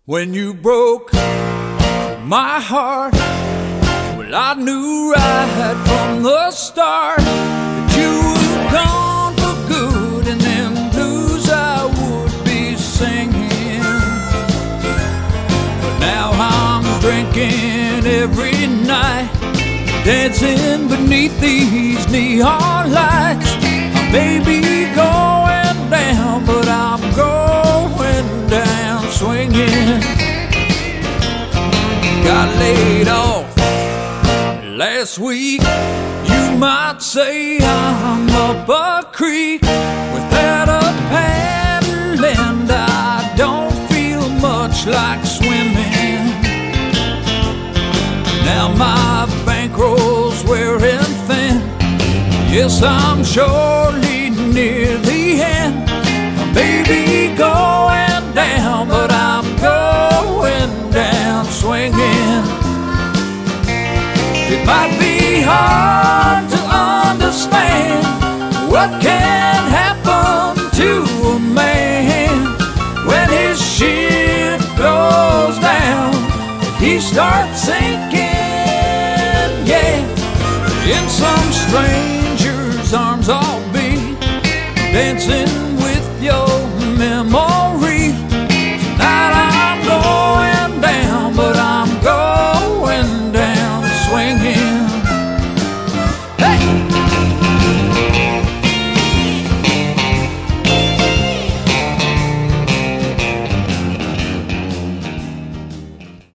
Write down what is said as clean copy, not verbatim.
When you broke my heart, well, I knew right from the start that you were gone for good, and them blues I would be singing. But now I'm drinking every night, dancing beneath these neon lights. I may be going down, but I'm going down swinging. Got laid off last week. You might say I'm up a creek without a paddle, and I don't feel much like swimming. Now my bankroll's wearing thin. Yes, I'm surely near the end. I may be going down, but I'm going down swinging. It might be hard to understand what can happen to a man when his ship goes down and he starts sinking. Yeah, in some stranger's arms I'll be dancing with